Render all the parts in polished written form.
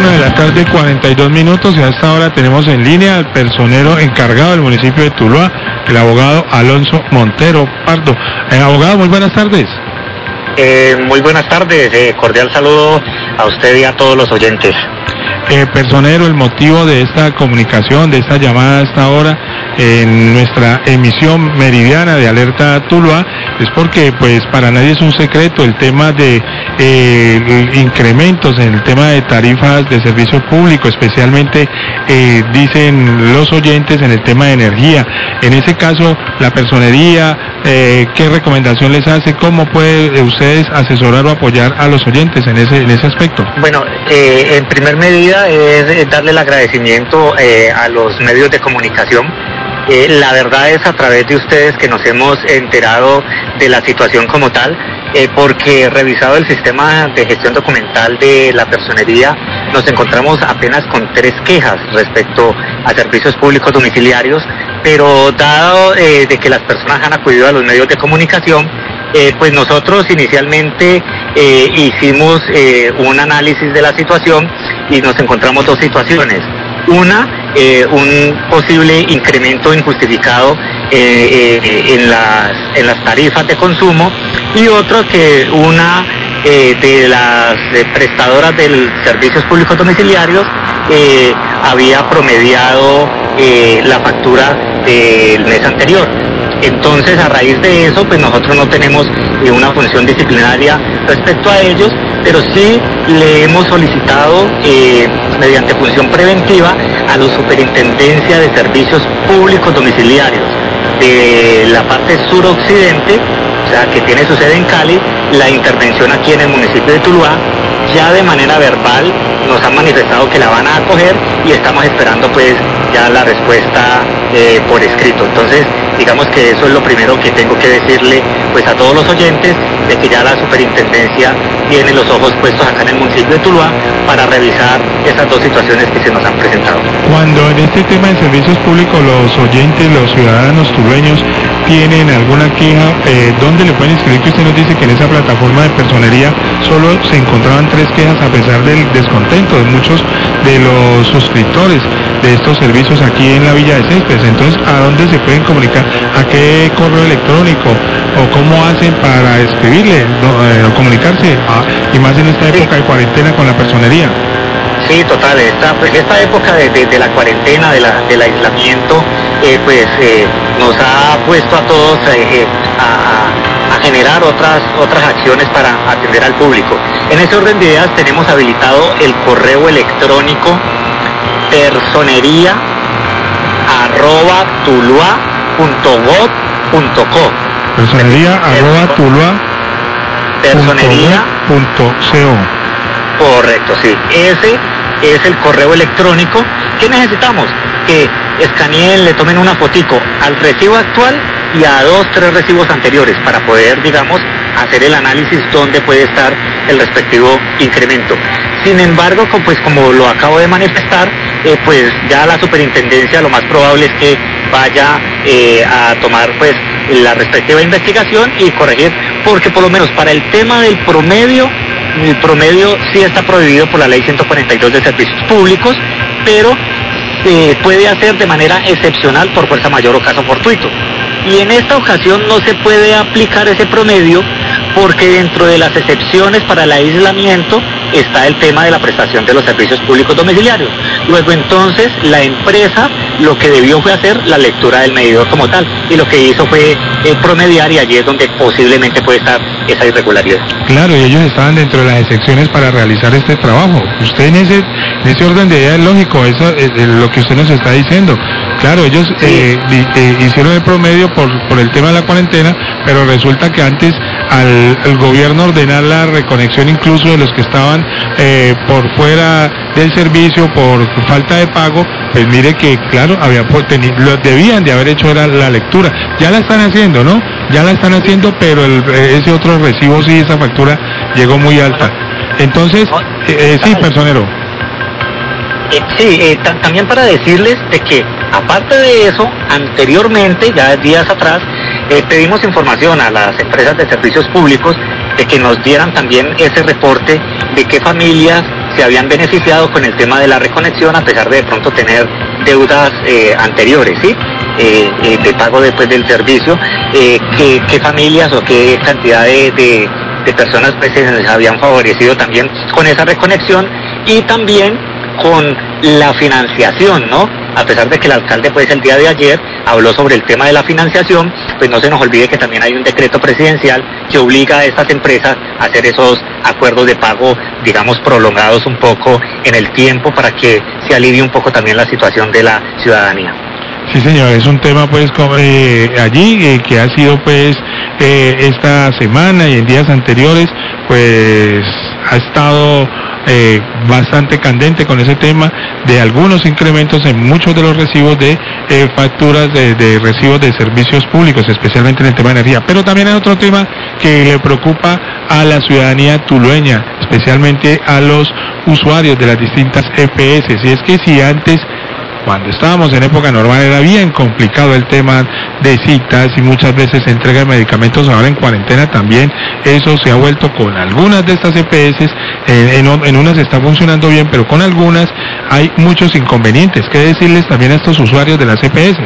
1:42 p.m. y a esta hora tenemos en línea al personero encargado del municipio de Tuluá, el abogado Alonso Montero Pardo. Abogado, muy buenas tardes. Muy buenas tardes, cordial saludo a usted y a todos los oyentes. Personero, el motivo de esta comunicación, de esta llamada a esta hora en nuestra emisión meridiana de Alerta Tuluá, es porque pues para nadie es un secreto el tema de incrementos en el tema de tarifas de servicio público, especialmente dicen los oyentes en el tema de energía. En ese caso, la personería, ¿qué recomendación les hace? ¿Cómo puede ustedes asesorar o apoyar a los oyentes en ese aspecto? Bueno, en primer medida es darle el agradecimiento a los medios de comunicación. La verdad es a través de ustedes que nos hemos enterado de la situación como tal, porque revisado el sistema de gestión documental de la personería, nos encontramos apenas con 3 quejas respecto a servicios públicos domiciliarios, pero dado de que las personas han acudido a los medios de comunicación, pues nosotros inicialmente hicimos un análisis de la situación y nos encontramos 2 situaciones. Una, un posible incremento injustificado en las tarifas de consumo, y otro que una de las prestadoras de servicios públicos domiciliarios había promediado la factura del mes anterior. Entonces, a raíz de eso, pues nosotros no tenemos una función disciplinaria respecto a ellos, pero sí le hemos solicitado mediante función preventiva a la Superintendencia de Servicios Públicos Domiciliarios de la parte suroccidente, o sea, que tiene su sede en Cali, la intervención aquí en el municipio de Tuluá. Ya de manera verbal nos han manifestado que la van a acoger y estamos esperando pues ya la respuesta por escrito. Entonces, digamos que eso es lo primero que tengo que decirle pues a todos los oyentes, de que ya la superintendencia tiene los ojos puestos acá en el municipio de Tuluá para revisar esas 2 situaciones que se nos han presentado. Cuando en este tema de servicios públicos los oyentes, los ciudadanos tulueños tienen alguna queja, ¿dónde le pueden inscribir? Que usted nos dice que en esa plataforma de personería solo se encontraban 3 quejas a pesar del descontento de muchos de los suscriptores de estos servicios aquí en la Villa de Céspedes. Entonces, ¿a dónde se pueden comunicar? ¿A qué correo electrónico? ¿O cómo hacen para escribirle o comunicarse? Y más en esta época de cuarentena con la personería. Sí, total, esta época de la cuarentena, del aislamiento, nos ha puesto a todos a generar otras acciones para atender al público. En ese orden de ideas tenemos habilitado el correo electrónico personería@tuluá.gov.co. Personería@tuluá.gov.co. Correcto, sí. Ese es el correo electrónico. ¿Qué necesitamos? Que escaneen, le tomen una fotico al recibo actual y a 2-3 recibos anteriores para poder, digamos, hacer el análisis donde puede estar el respectivo incremento. Sin embargo, como lo acabo de manifestar, pues ya la superintendencia lo más probable es que vaya a tomar pues la respectiva investigación y corregir, porque por lo menos para el tema del promedio, el promedio sí está prohibido por la ley 142 de servicios públicos, pero se puede hacer de manera excepcional por fuerza mayor o caso fortuito. Y en esta ocasión no se puede aplicar ese promedio porque dentro de las excepciones para el aislamiento está el tema de la prestación de los servicios públicos domiciliarios. Luego entonces la empresa lo que debió fue hacer la lectura del medidor como tal, y lo que hizo fue promediar, y allí es donde posiblemente puede estar esa irregularidad. Claro, y ellos estaban dentro de las excepciones para realizar este trabajo. Usted en ese orden de ideas es lógico, eso es lo que usted nos está diciendo. Claro, ellos hicieron el promedio por el tema de la cuarentena, pero resulta que antes al gobierno ordenar la reconexión incluso de los que estaban por fuera del servicio por falta de pago, pues mire que claro, debían de haber hecho la lectura. Ya la están haciendo, ¿no? Ya la están haciendo, pero ese otro recibo sí, esa factura llegó muy alta. Entonces, sí, personero. También para decirles de que, aparte de eso, anteriormente, ya días atrás, pedimos información a las empresas de servicios públicos de que nos dieran también ese reporte de qué familias se habían beneficiado con el tema de la reconexión, a pesar de pronto tener deudas anteriores, ¿sí? De pago después del servicio, qué familias o qué cantidad de personas pues se les habían favorecido también con esa reconexión, y también con la financiación, ¿no? A pesar de que el alcalde pues el día de ayer habló sobre el tema de la financiación, pues no se nos olvide que también hay un decreto presidencial que obliga a estas empresas a hacer esos acuerdos de pago, digamos, prolongados un poco en el tiempo, para que se alivie un poco también la situación de la ciudadanía. Sí, señor, es un tema pues allí que ha sido pues esta semana y en días anteriores pues ha estado bastante candente con ese tema de algunos incrementos en muchos de los recibos de facturas de recibos de servicios públicos, especialmente en el tema de energía. Pero también hay otro tema que le preocupa a la ciudadanía tulueña, especialmente a los usuarios de las distintas EPS, y es que si antes, cuando estábamos en época normal, era bien complicado el tema de citas y muchas veces entrega de medicamentos, ahora en cuarentena también eso se ha vuelto con algunas de estas EPS, en unas está funcionando bien, pero con algunas hay muchos inconvenientes. ¿Qué decirles también a estos usuarios de las EPS?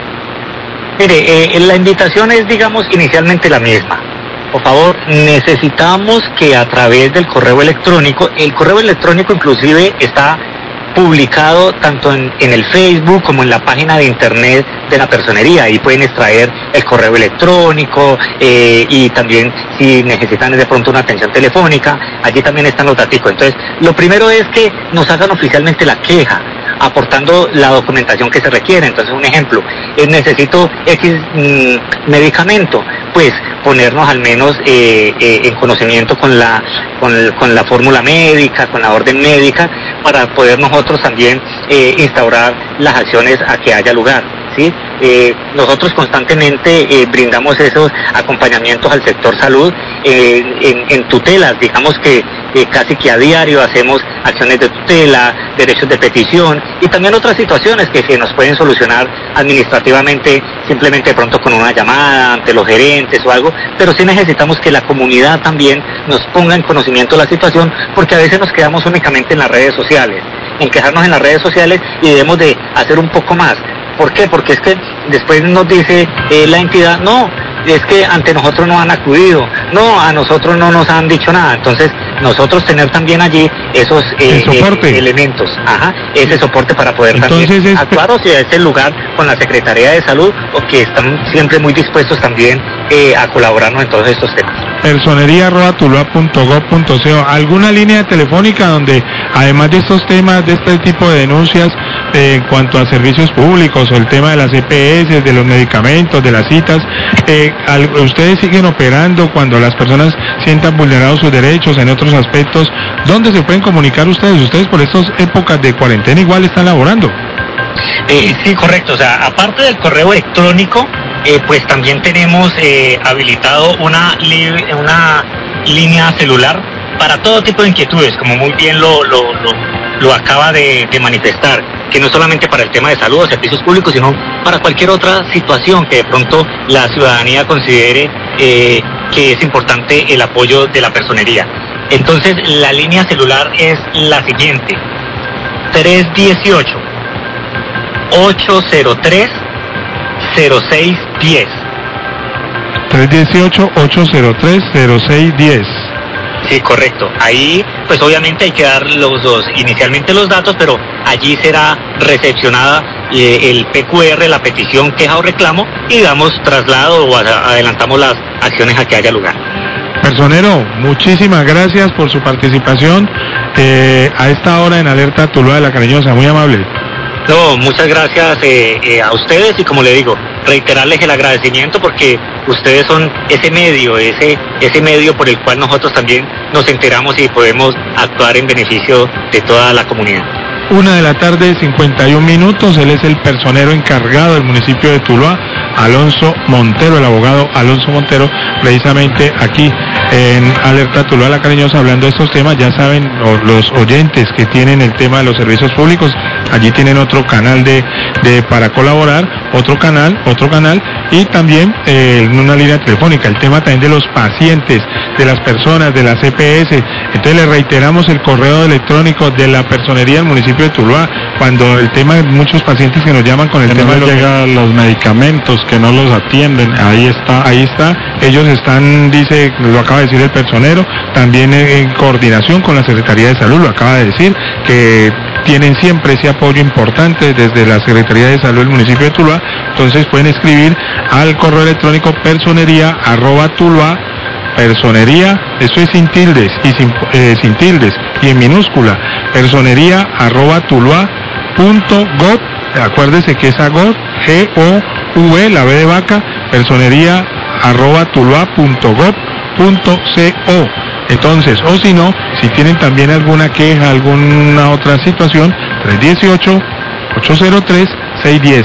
Mire, la invitación es, digamos, inicialmente la misma. Por favor, necesitamos que a través del correo electrónico, el correo electrónico inclusive está publicado tanto en el Facebook como en la página de internet de la personería. Ahí pueden extraer el correo electrónico y también si necesitan de pronto una atención telefónica, allí también están los datos. Entonces, lo primero es que nos hagan oficialmente la queja, aportando la documentación que se requiere. Entonces, un ejemplo, necesito X medicamento, pues ponernos al menos en conocimiento con la fórmula médica, con la orden médica, para poder nosotros también instaurar las acciones a que haya lugar, ¿sí? Nosotros constantemente brindamos esos acompañamientos al sector salud en tutelas, digamos que casi que a diario hacemos acciones de tutela, derechos de petición y también otras situaciones que se nos pueden solucionar administrativamente, simplemente de pronto con una llamada ante los gerentes o algo, pero sí necesitamos que la comunidad también nos ponga en conocimiento de la situación, porque a veces nos quedamos únicamente en las redes sociales, en quejarnos en las redes sociales, y debemos de hacer un poco más. ¿Por qué? Porque es que después nos dice la entidad, no, es que ante nosotros no han acudido, no, a nosotros no nos han dicho nada. Entonces, nosotros tener también allí esos elementos, ese soporte para poder también actuar, o sea, ese lugar con la Secretaría de Salud, o que están siempre muy dispuestos también a colaborarnos en todos estos temas. Personería@tuluá.gov.co. ¿Alguna línea telefónica donde, además de estos temas, de este tipo de denuncias en cuanto a servicios públicos o el tema de las EPS, de los medicamentos, de las citas, ustedes siguen operando cuando las personas sientan vulnerados sus derechos en otros aspectos? ¿Dónde se pueden comunicar ustedes? Ustedes por estas épocas de cuarentena igual están laborando. Sí, correcto. O sea, aparte del correo electrónico, pues también tenemos habilitado una línea celular para todo tipo de inquietudes, como muy bien lo acaba de manifestar, que no solamente para el tema de salud o servicios públicos, sino para cualquier otra situación que de pronto la ciudadanía considere que es importante el apoyo de la personería. Entonces, la línea celular es la siguiente: 318-803-0610. 318-803-0610. Sí, correcto. Ahí, pues obviamente hay que dar inicialmente los datos, pero allí será recepcionada el PQR, la petición, queja o reclamo, y damos traslado o adelantamos las acciones a que haya lugar. Personero, muchísimas gracias por su participación a esta hora en Alerta Tuluá de la Cariñosa, muy amable. No, muchas gracias a ustedes, y como le digo, reiterarles el agradecimiento, porque ustedes son ese medio por el cual nosotros también nos enteramos y podemos actuar en beneficio de toda la comunidad. 1:51 p.m, él es el personero encargado del municipio de Tuluá, Alonso Montero, el abogado Alonso Montero, precisamente aquí en Alerta Tuluá la Cariñosa, hablando de estos temas. Ya saben los oyentes que tienen el tema de los servicios públicos, allí tienen otro canal para colaborar, otro canal, y también una línea telefónica. El tema también de los pacientes, de las personas, de las EPS. Entonces le reiteramos el correo electrónico de la personería del municipio de Tuluá, cuando el tema de muchos pacientes que nos llaman con el que tema no de los medicamentos, que no los atienden, ahí está, ellos están, dice, lo acaba de decir el personero, también en coordinación con la Secretaría de Salud, lo acaba de decir, que tienen siempre ese apoyo importante desde la Secretaría de Salud del municipio de Tuluá. Entonces pueden escribir al correo electrónico personería@tuluá, personería, esto es sin tildes y en minúscula, personería@tuluá.gov. Acuérdese que es gov, G-O-V, la B de vaca, personería@tuluá.gov.co. Entonces, o si no, si tienen también alguna queja, alguna otra situación, 318-803-610,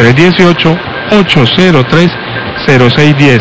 318-803-0610,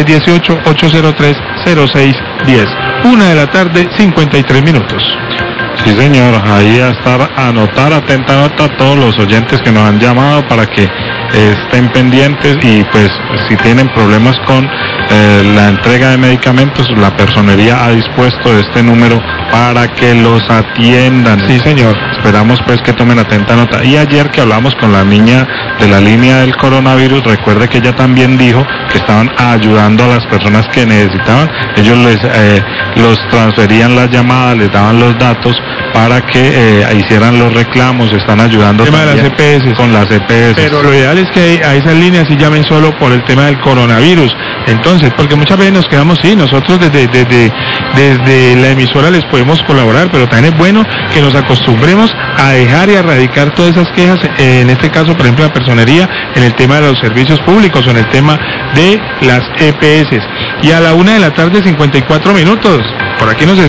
318-803-0610. 1:53 p.m. Sí, señor, ahí a anotar, atenta nota a todos los oyentes que nos han llamado para que estén pendientes, y pues si tienen problemas con la entrega de medicamentos, la personería ha dispuesto este número para que los atiendan. Sí, señor. Esperamos pues que tomen atenta nota. Y ayer que hablamos con la niña de la línea del coronavirus, recuerde que ella también dijo que estaban ayudando a las personas que necesitaban. Ellos los transferían las llamadas, les daban los datos para que hicieran los reclamos. Están ayudando el tema también de las EPS. Con las EPS. Pero lo ideal es que a esas líneas sí llamen solo por el tema del coronavirus. Entonces, porque muchas veces nos quedamos, sí, nosotros desde la emisora les podemos colaborar, pero también es bueno que nos acostumbremos a dejar y a erradicar todas esas quejas, en este caso, por ejemplo, la personería, en el tema de los servicios públicos o en el tema de las EPS. Y a la 1:54 p.m, por aquí nos